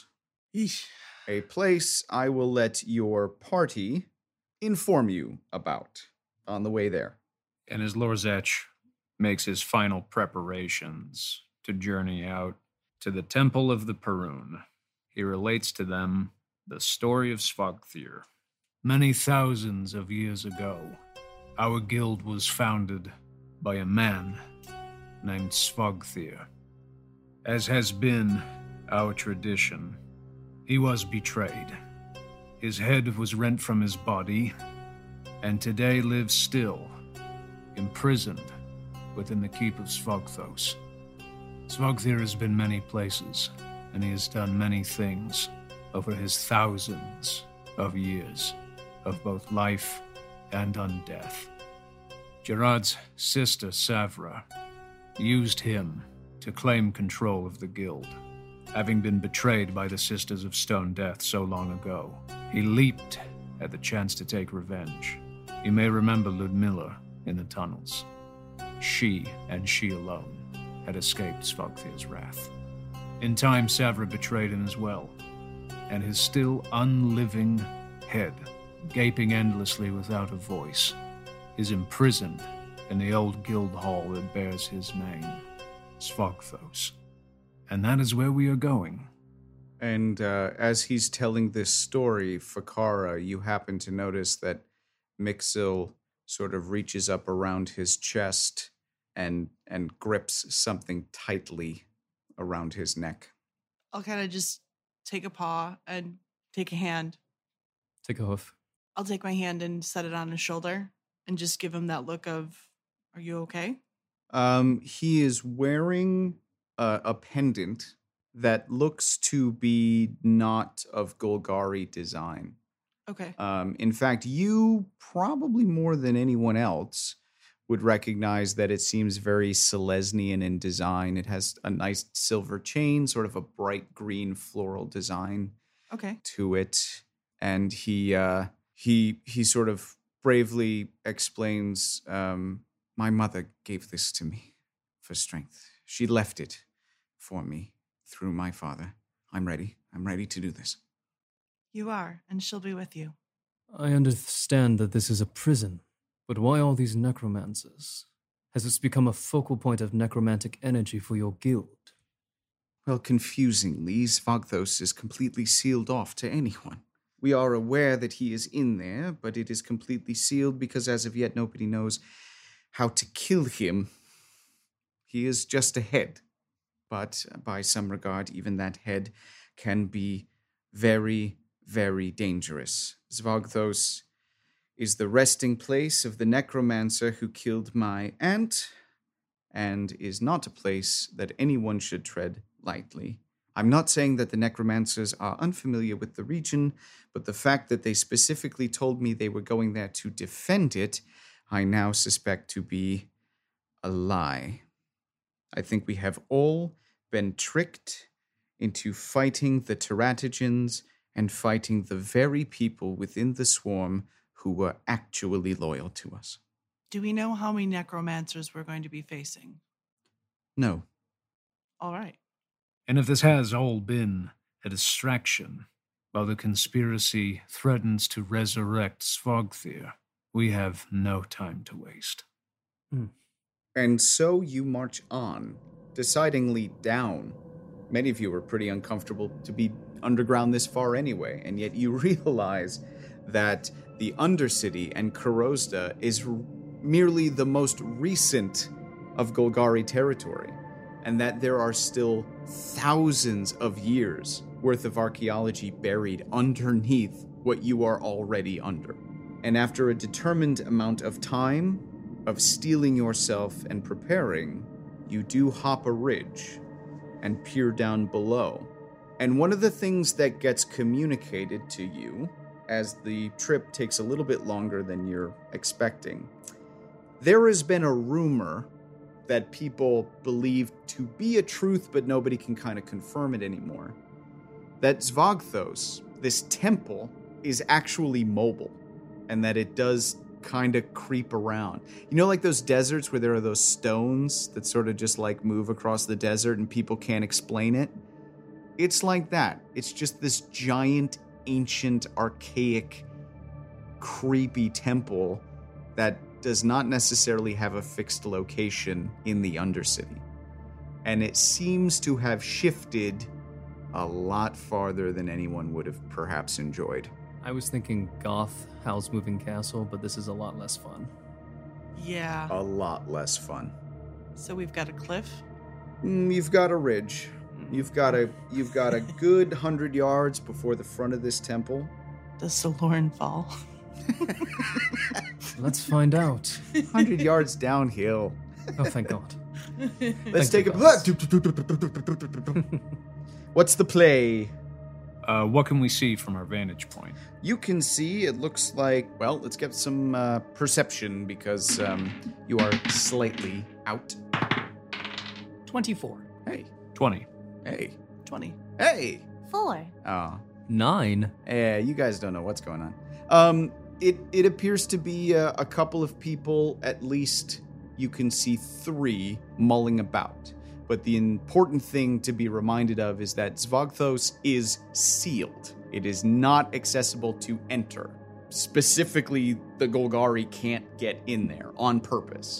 a place I will let your party inform you about on the way there. And as Lorzech makes his final preparations to journey out to the Temple of the Perun, he relates to them the story of Svogthir. Many thousands of years ago, our guild was founded by a man named Svogthir. As has been our tradition, he was betrayed. His head was rent from his body, and today lives still, imprisoned within the keep of Svogthos. Svogthir has been many places, and he has done many things over his thousands of years of both life and undeath. Gerard's sister, Savra, used him to claim control of the guild, having been betrayed by the Sisters of Stone Death so long ago. He leaped at the chance to take revenge. You may remember Ludmilla in the tunnels. She, and she alone, had escaped Svogthir's wrath. In time, Savra betrayed him as well, and his still unliving head, gaping endlessly without a voice, is imprisoned in the old guild hall that bears his name, Svogthos. And that is where we are going. And uh, as he's telling this story, Fakara, you happen to notice that Mixil sort of reaches up around his chest and and grips something tightly around his neck. I'll kind of just take a paw and take a hand. Take a hoof. I'll take my hand and set it on his shoulder and just give him that look of, are you okay? Um, he is wearing a, a pendant that looks to be not of Golgari design. Okay. Um, in fact, you probably more than anyone else would recognize that it seems very Selesnian in design. It has a nice silver chain, sort of a bright green floral design Okay. to it. And he uh, he he sort of bravely explains, um, my mother gave this to me for strength. She left it for me through my father. I'm ready. I'm ready to do this. You are, and she'll be with you. I understand that this is a prison, but why all these necromancers? Has this become a focal point of necromantic energy for your guild? Well, confusingly, Svogthos is completely sealed off to anyone. We are aware that he is in there, but it is completely sealed because as of yet nobody knows how to kill him. He is just a head, but by some regard, even that head can be very, very dangerous. Svogthos is the resting place of the necromancer who killed my aunt, and is not a place that anyone should tread lightly. I'm not saying that the necromancers are unfamiliar with the region, but the fact that they specifically told me they were going there to defend it, I now suspect to be a lie. I think we have all been tricked into fighting the Teratogens and fighting the very people within the swarm who were actually loyal to us. Do we know how many necromancers we're going to be facing? No. All right. And if this has all been a distraction, while the conspiracy threatens to resurrect Svogthir, we have no time to waste. Hmm. And so you march on, decidingly down. Many of you are pretty uncomfortable to be underground this far anyway, and yet you realize that the Undercity and Kurozda is r- merely the most recent of Golgari territory, and that there are still thousands of years worth of archaeology buried underneath what you are already under. And after a determined amount of time of steeling yourself and preparing, you do hop a ridge and peer down below. And one of the things that gets communicated to you as the trip takes a little bit longer than you're expecting, there has been a rumor that people believe to be a truth, but nobody can kind of confirm it anymore, that Svogthos, this temple, is actually mobile, and that it does kind of creep around. You know, like those deserts where there are those stones that sort of just like move across the desert and people can't explain it? It's like that. It's just this giant, ancient, archaic, creepy temple that does not necessarily have a fixed location in the Undercity. And it seems to have shifted a lot farther than anyone would have perhaps enjoyed. I was thinking Goth, Howl's Moving Castle, but this is a lot less fun. Yeah. A lot less fun. So we've got a cliff. Mm, you've got a ridge. You've got a you've got a good hundred yards before the front of this temple. Does Solorn fall? Let's find out. Hundred yards downhill. Oh, thank God. Let's Thank take you, a. What's the play? Uh, what can we see from our vantage point? You can see, it looks like, well, let's get some uh, perception because um, you are slightly out. twenty-four. Hey, twenty. hey. twenty. Hey! Four. Oh. Nine. Yeah, you guys don't know what's going on. Um, it, it appears to be a, a couple of people, at least you can see three, mulling about. But the important thing to be reminded of is that Zvogthos is sealed. It is not accessible to enter. Specifically, the Golgari can't get in there on purpose.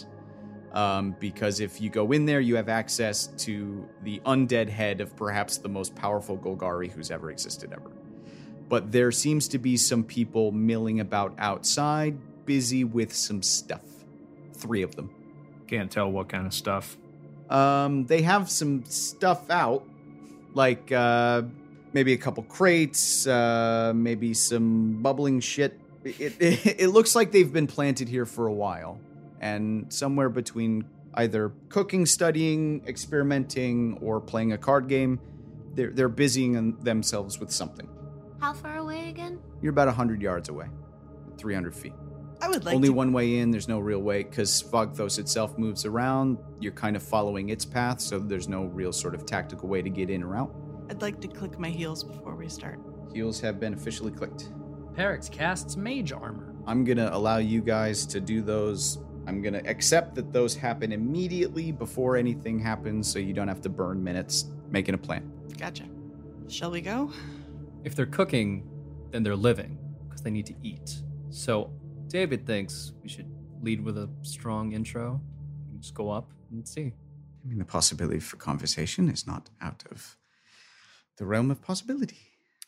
Um, because if you go in there, you have access to the undead head of perhaps the most powerful Golgari who's ever existed ever. But there seems to be some people milling about outside, busy with some stuff. Three of them. Can't tell what kind of stuff. Um, they have some stuff out, like uh, maybe a couple crates, uh, maybe some bubbling shit. It, it, it looks like they've been planted here for a while, and somewhere between either cooking, studying, experimenting, or playing a card game, they're, they're busying themselves with something. How far away again? You're about one hundred yards away, three hundred feet. I would like Only to... one way in, there's no real way, because Zvogthos itself moves around. You're kind of following its path, so there's no real sort of tactical way to get in or out. I'd like to click my heels before we start. Heels have been officially clicked. Perix casts mage armor. I'm going to allow you guys to do those. I'm going to accept that those happen immediately before anything happens, so you don't have to burn minutes making a plan. Gotcha. Shall we go? If they're cooking, then they're living, because they need to eat. So David thinks we should lead with a strong intro. We can just go up and see. I mean, the possibility for conversation is not out of the realm of possibility.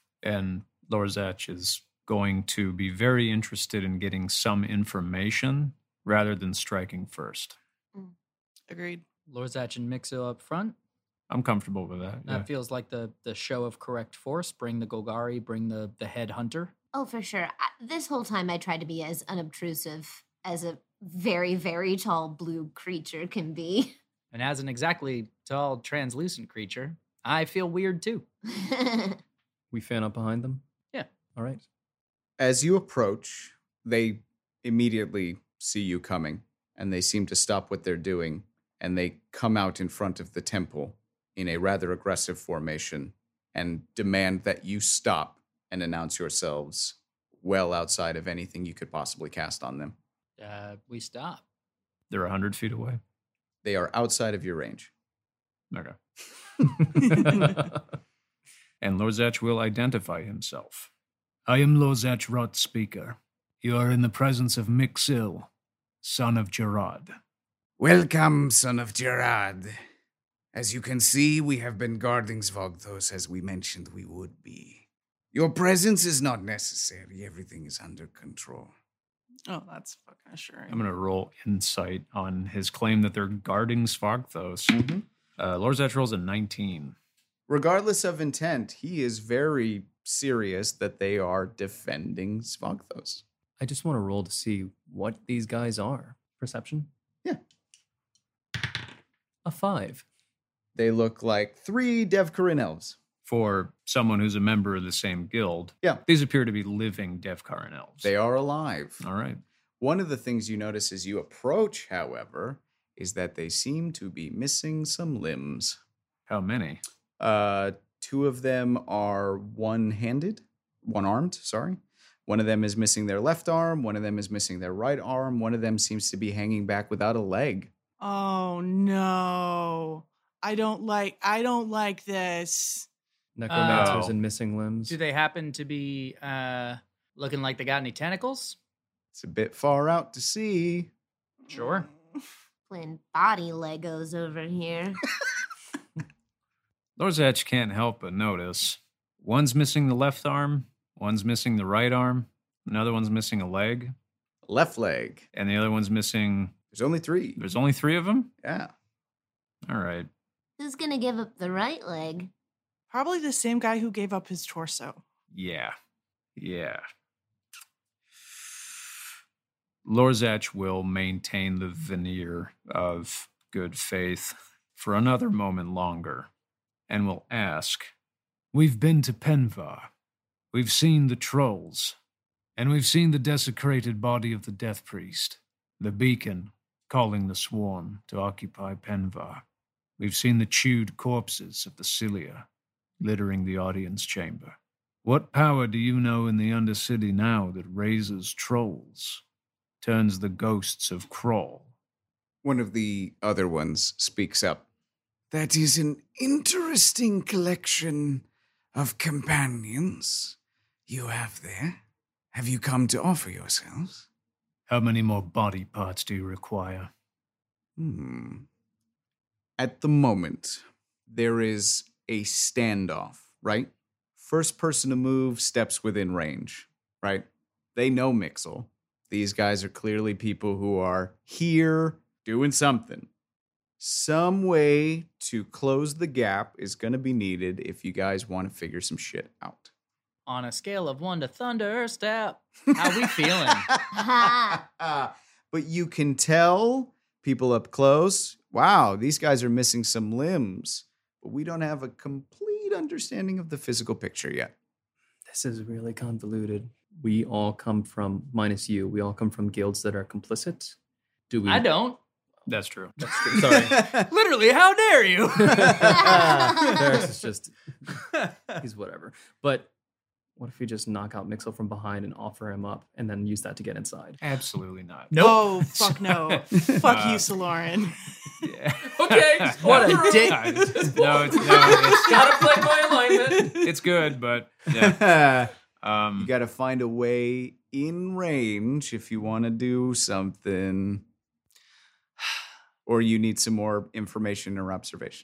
And Lorzach is going to be very interested in getting some information rather than striking first. Mm. Agreed. Lorzach and Mixil up front. I'm comfortable with that. That yeah. feels like the the show of correct force. Bring the Golgari, bring the, the head hunter. Oh, for sure. I, this whole time I tried to be as unobtrusive as a very, very tall blue creature can be. And as an exactly tall, translucent creature, I feel weird too. We fan up behind them? Yeah. All right. As you approach, they immediately see you coming, and they seem to stop what they're doing, and they come out in front of the temple in a rather aggressive formation and demand that you stop and announce yourselves well outside of anything you could possibly cast on them. Uh, we stop. They're one hundred feet away. They are outside of your range. Okay. And Lorzach will identify himself. I am Lorzach Rot Speaker. You are in the presence of Mixil, son of Gerard. Welcome, son of Gerard. As you can see, we have been guarding Zvogthos as we mentioned we would be. Your presence is not necessary. Everything is under control. Oh, that's fucking assuring. I'm going to roll insight on his claim that they're guarding Zvogthos. Mm-hmm. Uh, Lorzach rolls a nineteen. Regardless of intent, he is very serious that they are defending Zvogthos. I just want to roll to see what these guys are. Perception? Yeah. A five. They look like three Devkarin elves. For someone who's a member of the same guild, Yeah. these appear to be living Devkarin elves. They are alive. All right. One of the things you notice as you approach, however, is that they seem to be missing some limbs. How many? Uh, two of them are one-handed, one-armed, sorry. One of them is missing their left arm. One of them is missing their right arm. One of them seems to be hanging back without a leg. Oh no. I don't like I don't like this. Necromancers Oh. and missing limbs. Do they happen to be uh, looking like they got any tentacles? It's a bit far out to see. Sure. Playing body Legos over here. Lorzach can't help but notice. One's missing the left arm, one's missing the right arm, another one's missing a leg, Left leg. and the other one's missing... There's only three. There's only three of them? Yeah. All right. Who's gonna give up the right leg? Probably the same guy who gave up his torso. Yeah. Yeah. Lorzach will maintain the veneer of good faith for another moment longer and will ask, We've been to Penvar. We've seen the trolls. And we've seen the desecrated body of the Death Priest, the beacon calling the swarm to occupy Penvar. We've seen the chewed corpses of the Cilia. littering the audience chamber. What power do you know in the Undercity now that raises trolls, turns the ghosts of Crawl? One of the other ones speaks up. That is an interesting collection of companions you have there. Have you come to offer yourselves? How many more body parts do you require? Hmm. At the moment, there is a standoff, right? First person to move steps within range, right? They know Mixel. These guys are clearly people who are here doing something. Some way to close the gap is going to be needed if you guys want to figure some shit out. On a scale of one to thunder step, how we feeling? But you can tell people up close, wow, these guys are missing some limbs. But we don't have a complete understanding of the physical picture yet. This is really convoluted. We all come from, minus you, we all come from guilds that are complicit. Do we? I don't. That's true. That's true. Sorry. Literally, how dare you? Derek's is just, he's whatever. But what if we just knock out Mixel from behind and offer him up and then use that to get inside? Absolutely not. Nope. Oh, fuck no. Fuck Uh, you, Saloran. Yeah. Okay. What a dick. No, it's, no, it's, Gotta play my alignment. it's good, but yeah. You Um, got to find a way in range if you want to do something. Or you need some more information or observation.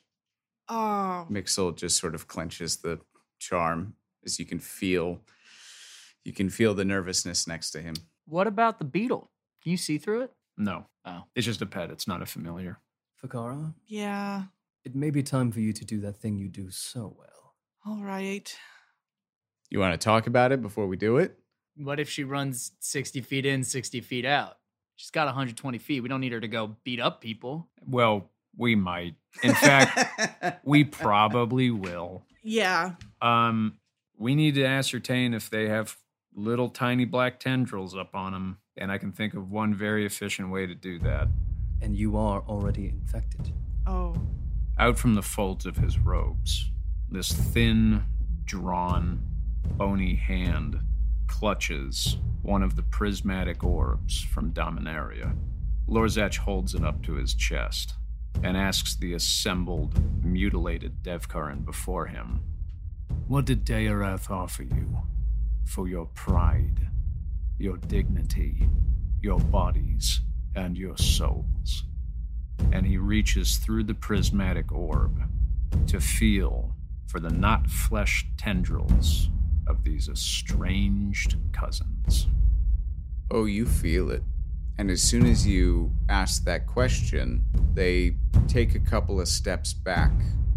Oh. Mixel just sort of clenches the charm as you can feel. You can feel the nervousness next to him. What about the beetle? Can you see through it? no. Oh. It's just a pet. It's not a familiar. Fakara, Yeah. it may be time for you to do that thing you do so well. All right. You want to talk about it before we do it? What if she runs sixty feet in, sixty feet out? She's got one hundred twenty feet. We don't need her to go beat up people. Well, we might. In fact, we probably will. Yeah. Um, we need to ascertain if they have little tiny black tendrils up on them, and I can think of one very efficient way to do that. And you are already infected. Oh. Out from the folds of his robes, this thin, drawn, bony hand clutches one of the prismatic orbs from Dominaria. Lorzach holds it up to his chest and asks the assembled, mutilated Devkarin before him, What did Dairath offer you for your pride, your dignity, your bodies, and your souls? and he reaches through the prismatic orb to feel for the not-flesh tendrils of these estranged cousins. Oh, you feel it. And as soon as you ask that question, they take a couple of steps back,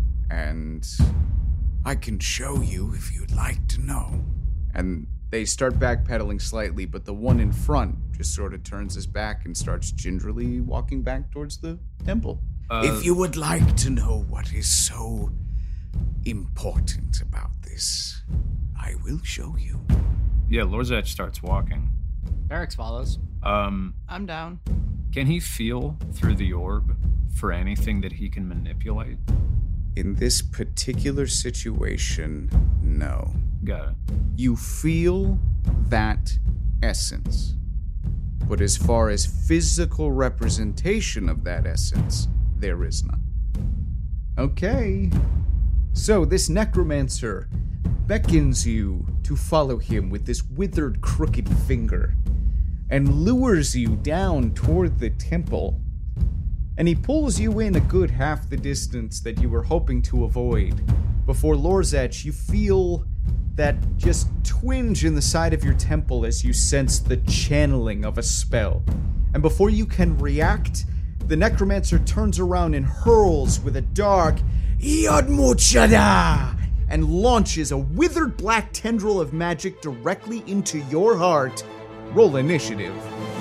and I can show you if you'd like to know. And they start backpedaling slightly, but the one in front just sort of turns his back and starts gingerly walking back towards the temple. Uh, If you would like to know what is so important about this, I will show you. Yeah, Lorzach starts walking. Barracks follows. Um, I'm down. can he feel through the orb for anything that he can manipulate? In this particular situation, no. Got it. You feel that essence. But as far as physical representation of that essence, there is none. Okay. So this necromancer beckons you to follow him with this withered, crooked finger and lures you down toward the temple. And he pulls you in a good half the distance that you were hoping to avoid. Before Lorzach, you feel that just twinge in the side of your temple as you sense the channeling of a spell. And before you can react, the necromancer turns around and hurls with a dark Iodmuchada and launches a withered black tendril of magic directly into your heart. Roll initiative.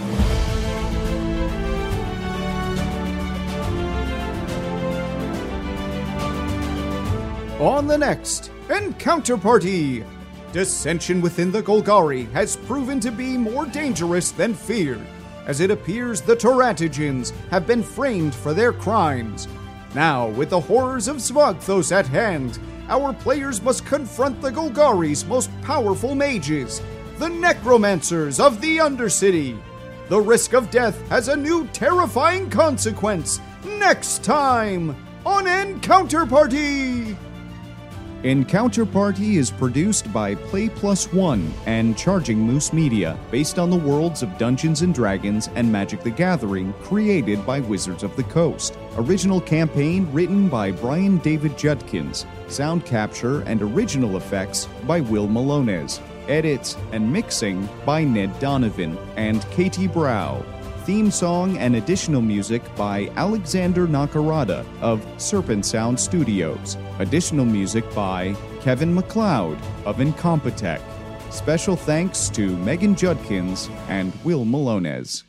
On the next Encounter Party, dissension within the Golgari has proven to be more dangerous than feared, as it appears the Teratogens have been framed for their crimes. Now, with the horrors of Smogthos at hand, our players must confront the Golgari's most powerful mages, the Necromancers of the Undercity. The risk of death has a new terrifying consequence. Next time on Encounter Party! Encounter Party is produced by Play Plus One and Charging Moose Media, based on the worlds of Dungeons and Dragons and Magic the Gathering, created by Wizards of the Coast. Original campaign written by Brian David Judkins. Sound capture and original effects by Will Malones. Edits and mixing by Ned Donovan and Katie Brow. Theme song and additional music by Alexander Nakarada of Serpent Sound Studios. Additional music by Kevin MacLeod of Incompetech. Special thanks to Megan Judkins and Will Malones.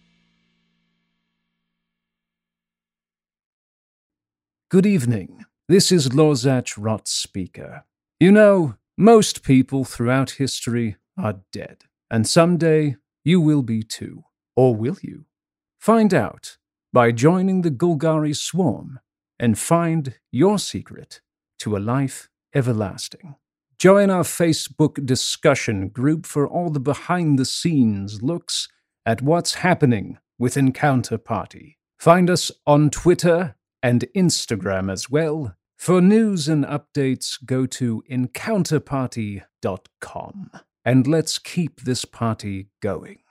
Good evening. This is Lorzach Rot Speaker. You know, most people throughout history are dead, and someday you will be too. Or will you? Find out by joining the Golgari Swarm and find your secret to a life everlasting. Join our Facebook discussion group for all the behind-the-scenes looks at what's happening with Encounter Party. Find us on Twitter and Instagram as well. For news and updates, go to encounter party dot com. And let's keep this party going.